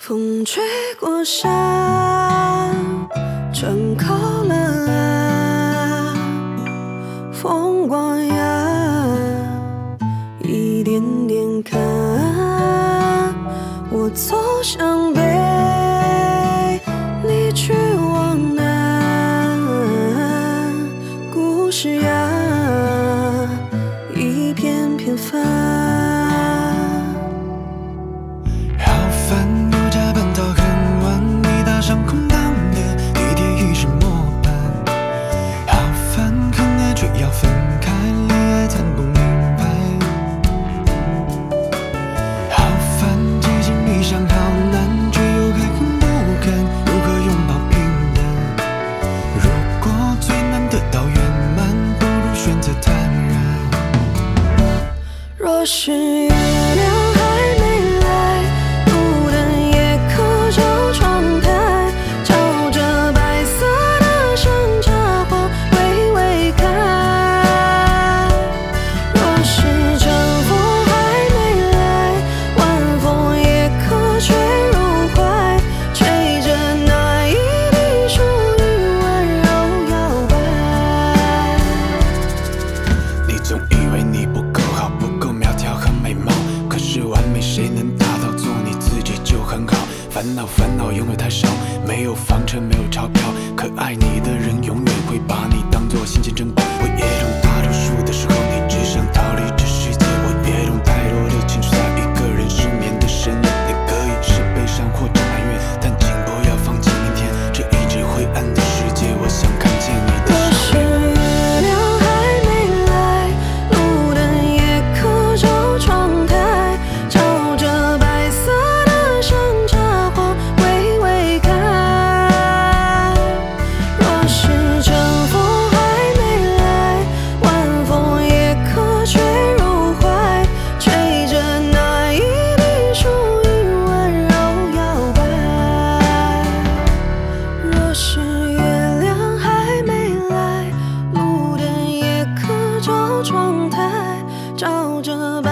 风吹过山，正靠了岸，风光呀，一点点看，我走向北，你去往南，故事呀，一篇篇翻。 上空荡的地铁已是末班，好烦，可爱却要分开，恋爱谈不明白。好烦，激情迷上好难，却又还很不甘，如何拥抱平淡？如果最难得到圆满，不如选择坦然。 若是月亮还没来，路灯也可就窗台。 烦恼拥有太少，没有房车，没有钞票，可爱你的人永远会把你当作新鲜珍宝。我也懂大多数的时候你只想逃离这世界，我也懂太多的情绪在一个人失眠的深夜，你可以是悲伤或者埋怨，但请不要放弃明天这一直灰暗的世界，我想看见你的笑脸。 窗台照着。